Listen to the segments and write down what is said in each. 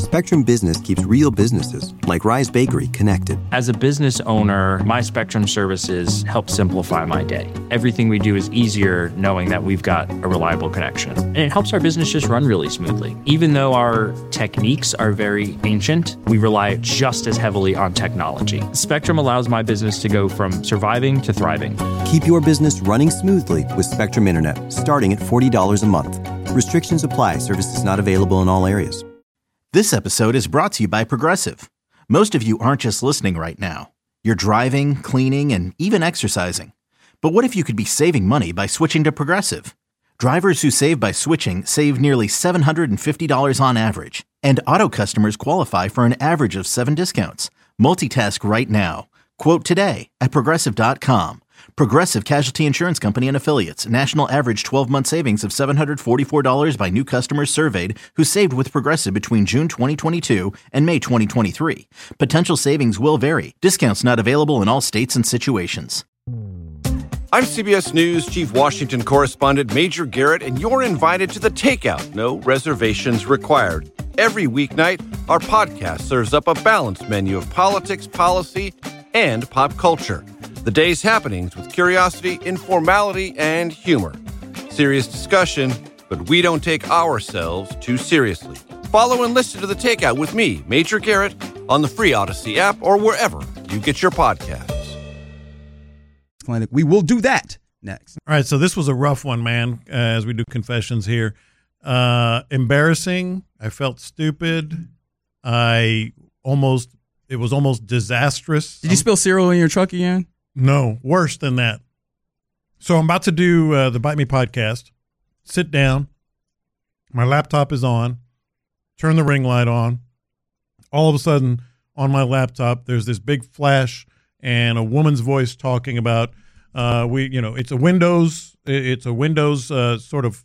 Spectrum Business keeps real businesses, like Rise Bakery, connected. As a business owner, my Spectrum services help simplify my day. Everything we do is easier knowing that we've got a reliable connection. And it helps our business just run really smoothly. Even though our techniques are very ancient, we rely just as heavily on technology. Spectrum allows my business to go from surviving to thriving. Keep your business running smoothly with Spectrum Internet, starting at $40 a month. Restrictions apply. Services not available in all areas. This episode is brought to you by Progressive. Most of you aren't just listening right now. You're driving, cleaning, and even exercising. But what if you could be saving money by switching to Progressive? Drivers who save by switching save nearly $750 on average. And auto customers qualify for an average of 7 discounts. Multitask right now. Quote today at Progressive.com. Progressive Casualty Insurance Company and Affiliates. National average 12-month savings of $744 by new customers surveyed who saved with Progressive between June 2022 and May 2023. Potential savings will vary. Discounts not available in all states and situations. I'm CBS News Chief Washington Correspondent Major Garrett, and you're invited to The Takeout. No reservations required. Every weeknight, our podcast serves up a balanced menu of politics, policy, and pop culture. The day's happenings with curiosity, informality, and humor. Serious discussion, but we don't take ourselves too seriously. Follow and listen to The Takeout with me, Major Garrett, on the free Odyssey app or wherever you get your podcasts. Clinic. We will do that next. All right, so this was a rough one, man, as we do confessions here. Embarrassing. I felt stupid. It was almost disastrous. Did you spill cereal in your truck again? No, worse than that. So I'm about to do the Bite Me podcast. Sit down. My laptop is on. Turn the ring light on. All of a sudden, on my laptop, there's this big flash and a woman's voice talking about it's a Windows sort of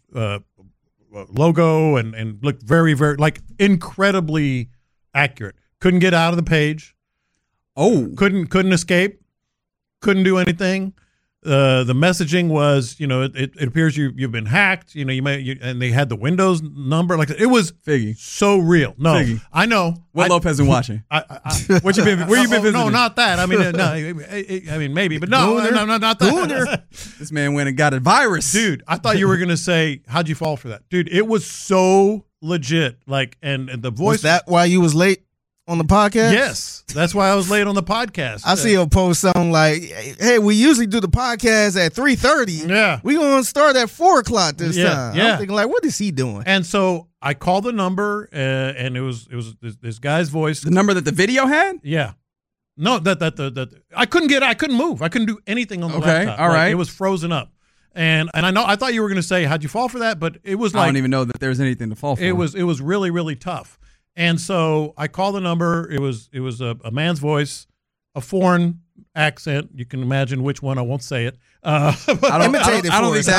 logo and looked very, very like incredibly accurate. Couldn't get out of the page. Oh, couldn't escape. Couldn't do anything. The messaging was, it appears you've been hacked. And they had the Windows number. Like it was Figgy. So real. No, Figgy. I know. What Lopez been watching? What you been? Where you been visiting? No, not that. I mean, no. I mean, maybe, but no, not that. This man went and got a virus, dude. I thought you were gonna say, "How'd you fall for that, dude?" It was so legit. Like, and the voice. Was that why you was late on the podcast? Yes, that's why I was late on the podcast. I see a post something like, "Hey, we usually do the podcast at 3:30. Yeah, we gonna start at 4:00 this time." Yeah. I'm thinking like, what is he doing? And so I called the number, and it was this guy's voice. The number that the video had? Yeah. No, that I couldn't move. I couldn't do anything on the laptop. All right. It was frozen up. And I thought you were going to say, "How'd you fall for that?" But it was like, I don't even know that there's anything to fall for. It was really, really tough. And so I called the number. It was a man's voice, a foreign accent. You can imagine which one. I won't say it. I don't think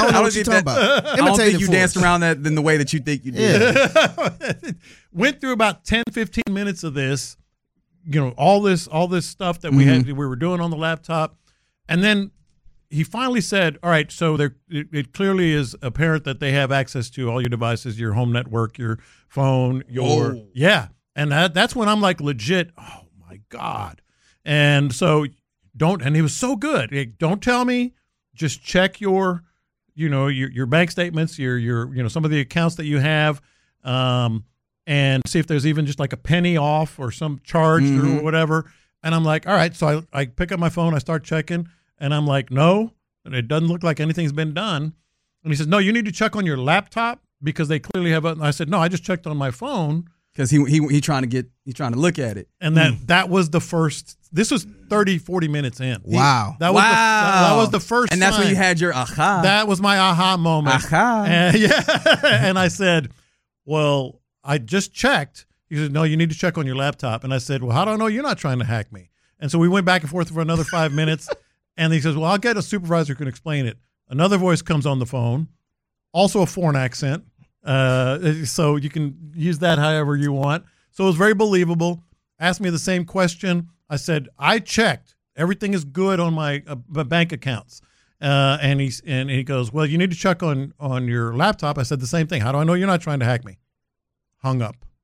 you danced around that in the way that you think you did. Yeah. Went through about 10, 15 minutes of this, all this stuff that we were doing on the laptop. And then he finally said, all right, so it clearly is apparent that they have access to all your devices, your home network, your phone, yeah. And that's when I'm like, legit, oh my God. And so and he was so good. Don't tell me, just check your bank statements, your some of the accounts that you have, and see if there's even just like a penny off or some charge or whatever. And I'm like, all right. So I pick up my phone, I start checking. And I'm like, no, it doesn't look like anything's been done. And he says, no, you need to check on your laptop because they clearly have. I said, no, I just checked on my phone because he trying to look at it. And that was the first. This was 30, 40 minutes in. Wow, that was the first. And that's sign. when you had your aha. That was my aha moment. Aha. And, and I said, well, I just checked. He said, no, you need to check on your laptop. And I said, well, how do I know you're not trying to hack me? And so we went back and forth for another 5 minutes. And he says, well, I'll get a supervisor who can explain it. Another voice comes on the phone, also a foreign accent. So you can use that however you want. So it was very believable. Asked me the same question. I said, I checked. Everything is good on my bank accounts. And he goes, well, you need to check on your laptop. I said the same thing. How do I know you're not trying to hack me? Hung up.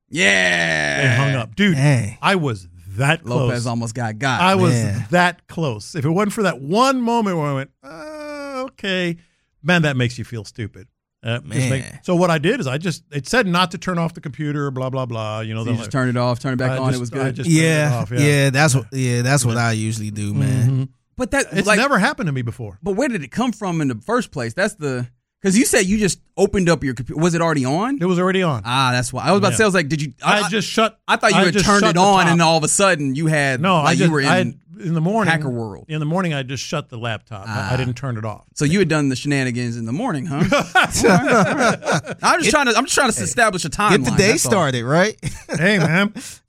Yeah. and hung up. Dude, Dang. I was that close. Lopez almost got. I was Man. that close. If it wasn't for that one moment where I went, okay, man, that makes you feel stupid. Man. So what I did is it said not to turn off the computer, blah, blah, blah. You know, So you just turned it off, turn it back on. It was good. Just turned it off, That's what I usually do, man. Mm-hmm. But that It's never happened to me before. But where did it come from in the first place? That's because you said you just opened up your computer. Was it already on? It was already on. That's why I was about to say. I was like, did you? I just shut. I thought you had just turned shut it the on, top. and all of a sudden you had. No, you were in the morning. hacker world. In the morning, I just shut the laptop. I didn't turn it off. So you had done the shenanigans in the morning, huh? All right. I'm just trying to establish a timeline. Get the day that's all. started, right? Hey, man.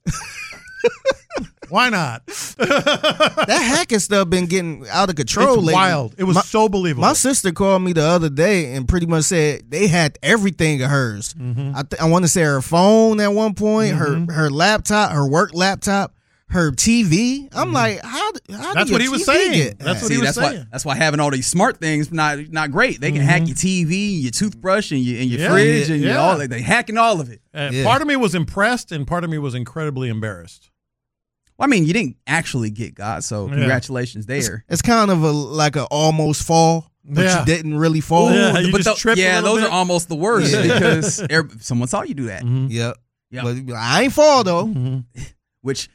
Why not? That hacking stuff been getting out of control It's lately. wild. It was so believable. My sister called me the other day and pretty much said they had everything of hers. Mm-hmm. I want to say her phone at one point, her laptop, her work laptop, her TV. I'm like, how That's do what your he was TV saying. get That's hacked? what he was that's saying. That's why having all these smart things not great. They can hack your TV, your toothbrush, and your fridge, and yeah. all. They hacking all of it. Part of me was impressed, and part of me was incredibly embarrassed. Well, I mean, you didn't actually get got, so congratulations there. It's kind of like a almost fall, but Yeah. you didn't really fall. Yeah, you But just tripped a little those bit. are almost the worst because someone saw you do that. Yep. Yeah. But I ain't fall though. Which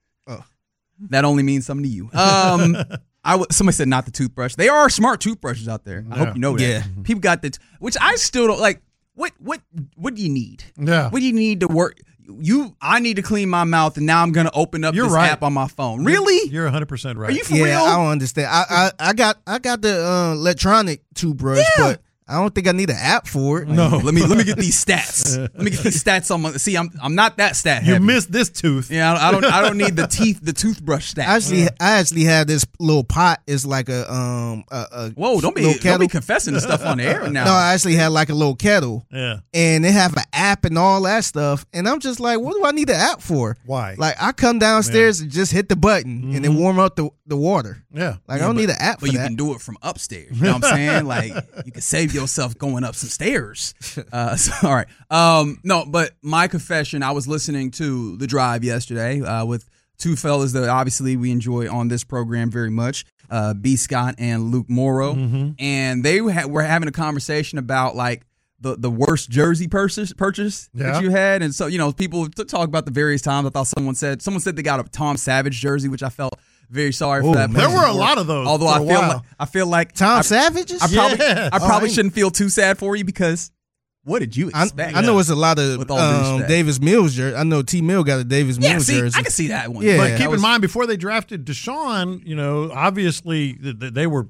that only means something to you. Somebody said not the toothbrush. There are smart toothbrushes out there. I hope you know that. Yeah. People got which I still don't like. What do you need? Yeah. What do you need to work? I need to clean my mouth, and now I'm going to open up this right. app on my phone. Really? You're 100% right. Are you for Yeah, real? I don't understand. I got the electronic toothbrush, but I don't think I need an app for it. No. Let me get these stats. Let me get these stats on my. See, I'm not that stat You heavy. missed this tooth. Yeah, I don't need the toothbrush stats. I actually have this little pot. It's like a Whoa! Don't little be kettle. confessing the stuff on the air now. No, I actually had like a little kettle. Yeah. And they have an app and all that stuff. And I'm just like, what do I need an app for? Why? Like, I come downstairs and just hit the button and then warm up the water. Yeah. Like, I don't need an app for But you that. can do it from upstairs. You know what I'm saying? Like you can save yourself going up some stairs. All right. No, but my confession, I was listening to The Drive yesterday with two fellas that obviously we enjoy on this program very much, B. Scott and Luke Morrow. And they were having a conversation about like the worst jersey purchase that you had. And so, people talk about the various times. I thought someone said they got a Tom Savage jersey, which I felt very sorry for that. There person. were a lot of those. Although for I feel like Tom Savage's? I probably I- shouldn't feel too sad for you because what did you expect? I know it's a lot of With all due respect. Davis Mills jersey. I know T. Mill got a Davis yeah, Mills see, jersey. I can see that one. Yeah. But keep That was- in mind, before they drafted Deshaun, obviously they were,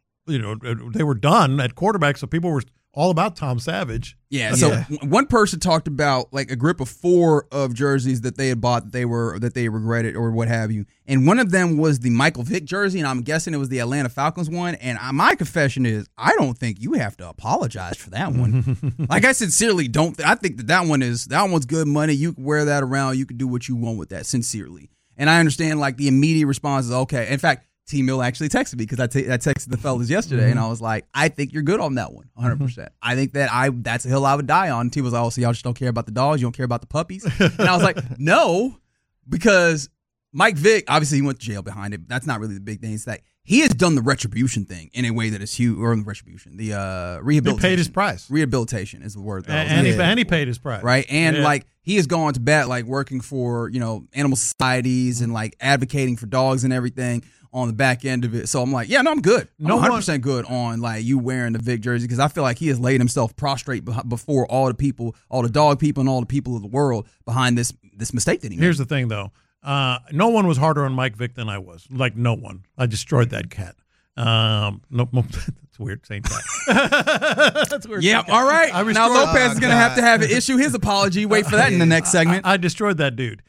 they were done at quarterback, so people were all about Tom Savage. Yeah, so one person talked about like a grip of 4 of jerseys that they had bought that they regretted or what have you, and one of them was the Michael Vick jersey, and I'm guessing it was the Atlanta Falcons one. And my confession is, I don't think you have to apologize for that one. Like I sincerely don't. I think that one's good money. You can wear that around. You can do what you want with that. Sincerely, and I understand like the immediate response is okay. In fact, T. Mill actually texted me because I texted the fellas yesterday, and I was like, I think you're good on that one, 100%. I think that's a hill I would die on. T was like, oh, so y'all just don't care about the dogs, you don't care about the puppies? And I was like, no, because Mike Vick, obviously he went to jail behind it. That's not really the big thing. It's that he has done the retribution thing in a way that is huge, or the retribution, the rehabilitation. He paid his price. Rehabilitation is the word. And he paid his price. Right. And like he has gone to bat, like working for, animal societies and like advocating for dogs and everything on the back end of it. So I'm like, yeah, no, I'm good. I'm 100% good on like you wearing the Vic jersey because I feel like he has laid himself prostrate before all the people, all the dog people and all the people of the world behind this mistake that he made. Here's the thing, though. No one was harder on Mike Vick than I was. Like, no one. I destroyed that cat. No, that's weird saying cat. That's weird. Yeah, all right. Now Lopez is going to have to issue his apology. Wait for that in the next segment. I destroyed that dude.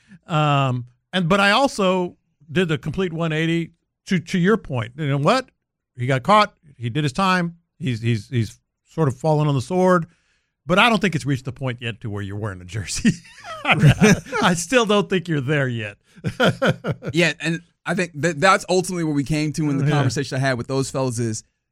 But I also did the complete 180 to your point. You know what? He got caught. He did his time. He's sort of fallen on the sword. But I don't think it's reached the point yet to where you're wearing a jersey. I still don't think you're there yet. Yeah, and I think that's ultimately what we came to in the conversation I had with those fellas is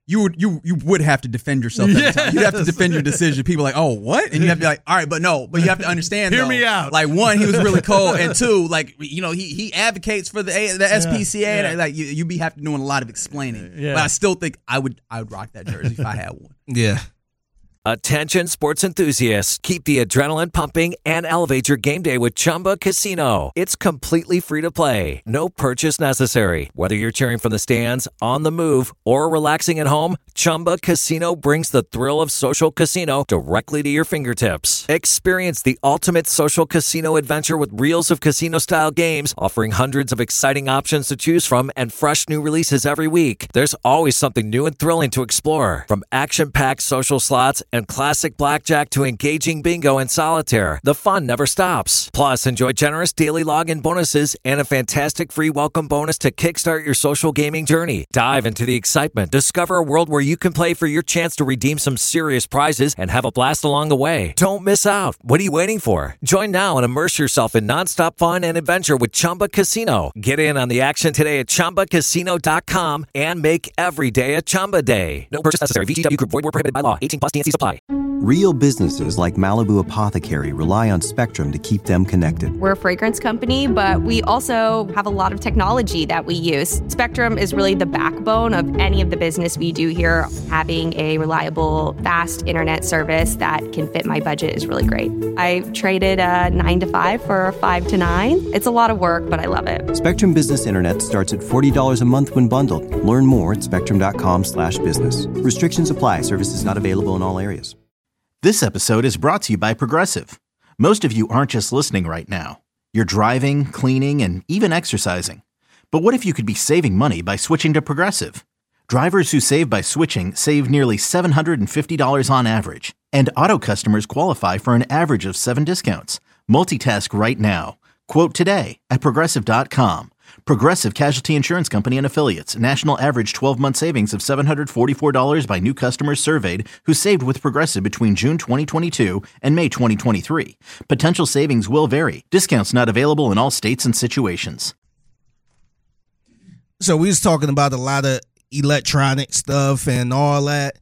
you would have to defend yourself every time. You'd have to defend your decision. People are like, oh, what? And you have to be like, all right, but you have to understand. Hear me out. Like, one, he was really cold, and two, like, he advocates for the SPCA, and like you be have to doing a lot of explaining. Yeah. But I still think I would rock that jersey if I had one. Yeah. Attention sports enthusiasts, keep the adrenaline pumping and elevate your game day with Chumba Casino. It's completely free to play. No purchase necessary. Whether you're cheering from the stands, on the move, or relaxing at home, Chumba Casino brings the thrill of social casino directly to your fingertips. Experience the ultimate social casino adventure with reels of casino-style games, offering hundreds of exciting options to choose from and fresh new releases every week. There's always something new and thrilling to explore. From action-packed social slots and classic blackjack to engaging bingo and solitaire, the fun never stops. Plus, enjoy generous daily login bonuses and a fantastic free welcome bonus to kickstart your social gaming journey. Dive into the excitement. Discover a world where you can play for your chance to redeem some serious prizes and have a blast along the way. Don't miss out. What are you waiting for? Join now and immerse yourself in nonstop fun and adventure with Chumba Casino. Get in on the action today at ChumbaCasino.com and make every day a Chumba day. No purchase necessary. VGW Group. Void where prohibited by law. 18+ TNC supply. Real businesses like Malibu Apothecary rely on Spectrum to keep them connected. We're a fragrance company, but we also have a lot of technology that we use. Spectrum is really the backbone of any of the business we do here. Having a reliable, fast internet service that can fit my budget is really great. I traded a 9 to 5 for a 5 to 9. It's a lot of work, but I love it. Spectrum Business Internet starts at $40 a month when bundled. Learn more at spectrum.com/business. Restrictions apply. Services not available in all areas. This episode is brought to you by Progressive. Most of you aren't just listening right now. You're driving, cleaning, and even exercising. But what if you could be saving money by switching to Progressive? Drivers who save by switching save nearly $750 on average. And auto customers qualify for an average of 7 discounts. Multitask right now. Quote today at Progressive.com. Progressive Casualty Insurance Company and Affiliates. National average 12-month savings of $744 by new customers surveyed who saved with Progressive between June 2022 and May 2023. Potential savings will vary. Discounts not available in all states and situations. So we was talking about a lot of electronic stuff and all that.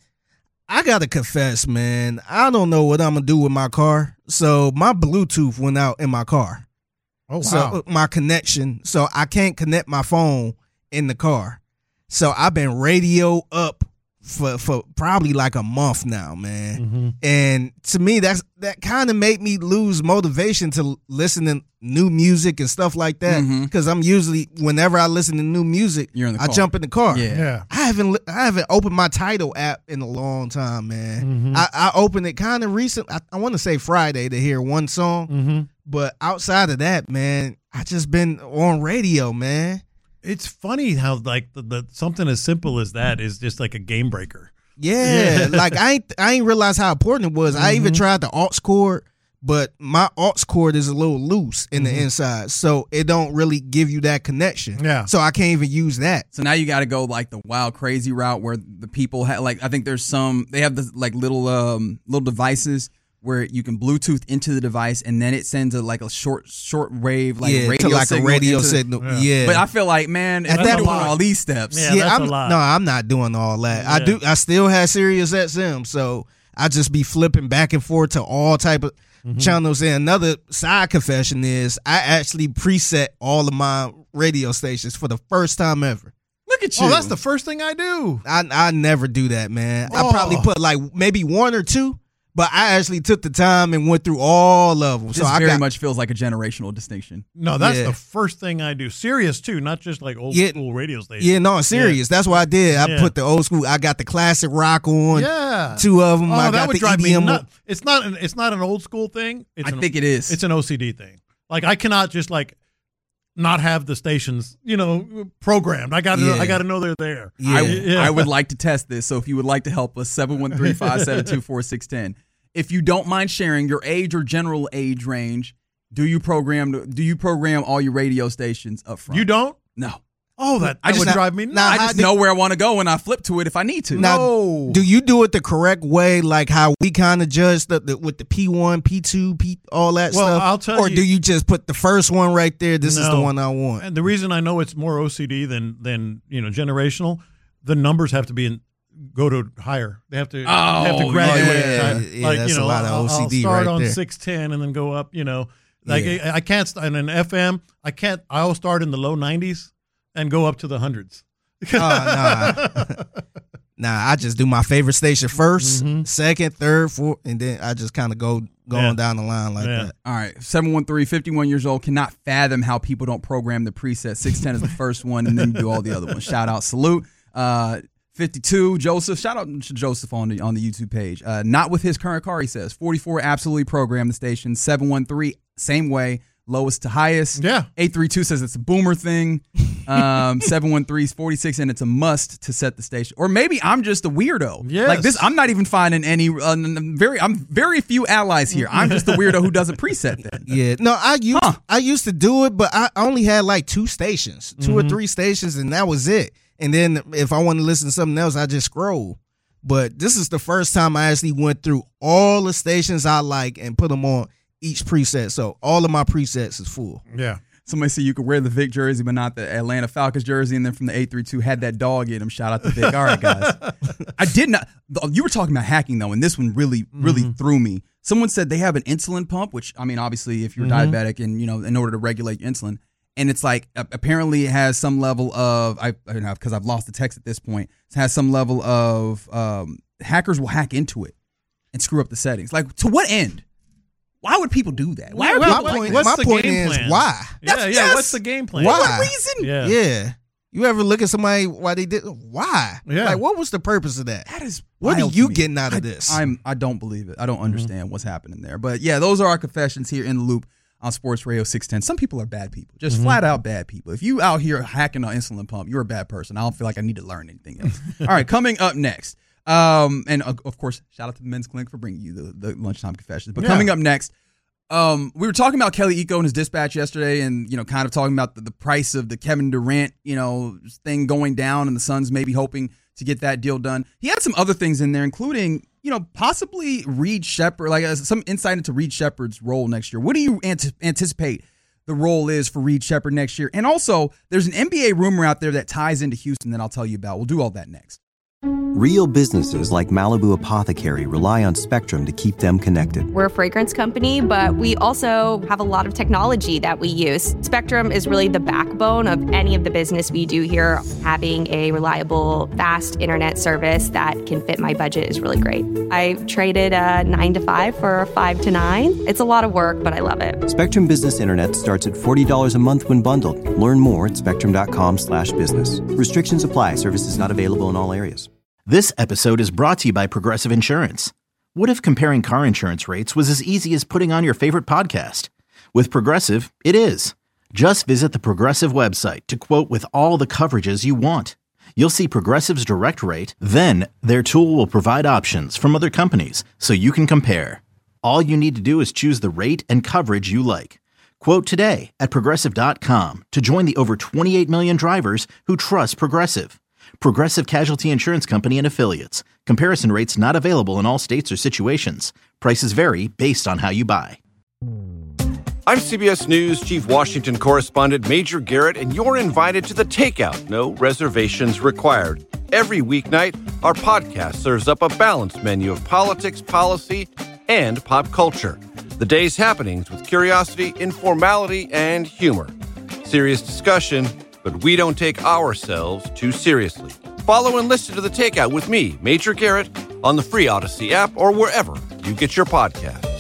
I got to confess, man, I don't know what I'm going to do with my car. So my Bluetooth went out in my car. Oh, wow. So my connection, so I can't connect my phone in the car. So I've been radio up for probably like a month now, man. Mm-hmm. And to me, that kind of made me lose motivation to listen to new music and stuff like that. Because I'm usually, whenever I listen to new music, I jump in the car. Yeah. I haven't opened my Tidal app in a long time, man. Mm-hmm. I opened it kind of recent. I want to say Friday to hear one song. Mm-hmm. But outside of that, man, I just been on radio, man. It's funny how like the something as simple as that is just like a game breaker. Yeah. Like I ain't realized how important it was. I even tried the aux cord, but my aux cord is a little loose in the inside, so it don't really give you that connection. Yeah. So I can't even use that. So now you got to go like the wild crazy route where the people have like I think there's they have the like little devices where you can Bluetooth into the device and then it sends a short wave radio to like signal a radio signal. Yeah. But I feel like, man, if I'm doing all these steps. Yeah, that's a lot. No, I'm not doing all that. Yeah. I still have Sirius XM, so I just be flipping back and forth to all type of channels. And another side confession is I actually preset all of my radio stations for the first time ever. Look at you. Oh, that's the first thing I do. I never do that, man. I probably put like maybe 1 or 2. But I actually took the time and went through all of them. This so I very much feels like a generational distinction. No, that's the first thing I do. Sirius too, not just like old school radio stations. Yeah, no, serious. That's what I did. I put the old school. I got the classic rock on. Yeah, 2 of them. Oh, I that got would the drive EDM. me nuts. It's not an old school thing. I think it is. It's an OCD thing. Like I cannot just like not have the stations, programmed. I got to know they're there. Yeah. I would like to test this. So if you would like to help us, 713-572-4610. If you don't mind sharing your age or general age range, do you program all your radio stations up front? You don't? No. Oh, that would drive me nuts. I just know where I want to go and I flip to it if I need to. Now, do you do it the correct way, like how we kind of judge with the P1, P2, all that stuff? Well, I'll tell you. Or do you just put the first one right there? This is the one I want. And the reason I know it's more OCD than generational, the numbers have to be in go to higher. They have to graduate. Yeah, that's a lot of OCD I'll start right on there. 610 and then go up. I can't. In an FM, I can't. I'll start in the low 90s and go up to the hundreds. Nah, I just do my favorite station first, second, third, fourth, and then I just kind of go on down the line like that. All right, 713, 51 years old, cannot fathom how people don't program the preset. 610 is the first one, and then you do all the other ones. Shout out, salute. 52, Joseph. Shout out to Joseph on the YouTube page. Not with his current car, he says. 44, absolutely program the station. 713, same way. Lowest to highest. Yeah. 832 says it's a boomer thing. 713 is 46, and it's a must to set the station. Or maybe I'm just a weirdo. Yes. Like this, I'm not even finding any. I'm very few allies here. I'm just the weirdo who doesn't preset that. Yeah. No, I used to do it, but I only had like 2 stations, 2 or 3 stations, and that was it. And then if I want to listen to something else, I just scroll. But this is the first time I actually went through all the stations I like and put them on each preset. So all of my presets is full. Yeah. Somebody said you could wear the Vic jersey, but not the Atlanta Falcons jersey. And then from the 832, had that dog in him. Shout out to Vic. All right, guys. I did not. You were talking about hacking, though, and this one really threw me. Someone said they have an insulin pump, which, I mean, obviously, if you're diabetic and, in order to regulate your insulin, and it's like, apparently it has some level of, because I've lost the text at this point, it has some level of hackers will hack into it and screw up the settings. Like, to what end? Why would people do that? My point is why? What's the game plan? Why? What reason? Yeah. You ever look at somebody why they did? Why? Yeah. Like, what was the purpose of that? That is what are wild you to me. getting out of this? I don't believe it. I don't understand what's happening there. But yeah, those are our confessions here in the loop on Sports Radio 610. Some people are bad people, just flat out bad people. If you out here hacking an insulin pump, you're a bad person. I don't feel like I need to learn anything else. All right, coming up next. And of course, shout out to the Men's Clinic for bringing you the lunchtime confessions. But coming up next, we were talking about Kelly Iko and his dispatch yesterday, and kind of talking about the price of the Kevin Durant thing going down, and the Suns maybe hoping to get that deal done. He had some other things in there, including possibly Reed Sheppard, like some insight into Reed Sheppard's role next year. What do you anticipate the role is for Reed Sheppard next year? And also, there's an NBA rumor out there that ties into Houston that I'll tell you about. We'll do all that next. Real businesses like Malibu Apothecary rely on Spectrum to keep them connected. We're a fragrance company, but we also have a lot of technology that we use. Spectrum is really the backbone of any of the business we do here. Having a reliable, fast internet service that can fit my budget is really great. I traded a 9 to 5 for a 5 to 9. It's a lot of work, but I love it. Spectrum Business Internet starts at $40 a month when bundled. Learn more at spectrum.com/business. Restrictions apply. Services not available in all areas. This episode is brought to you by Progressive Insurance. What if comparing car insurance rates was as easy as putting on your favorite podcast? With Progressive, it is. Just visit the Progressive website to quote with all the coverages you want. You'll see Progressive's direct rate, then their tool will provide options from other companies so you can compare. All you need to do is choose the rate and coverage you like. Quote today at Progressive.com to join the over 28 million drivers who trust Progressive. Progressive Casualty Insurance Company and Affiliates. Comparison rates not available in all states or situations. Prices vary based on how you buy. I'm CBS News Chief Washington Correspondent Major Garrett, and you're invited to The Takeout. No reservations required. Every weeknight, our podcast serves up a balanced menu of politics, policy, and pop culture. The day's happenings with curiosity, informality, and humor. Serious discussion, but we don't take ourselves too seriously. Follow and listen to The Takeout with me, Major Garrett, on the free Odyssey app or wherever you get your podcasts.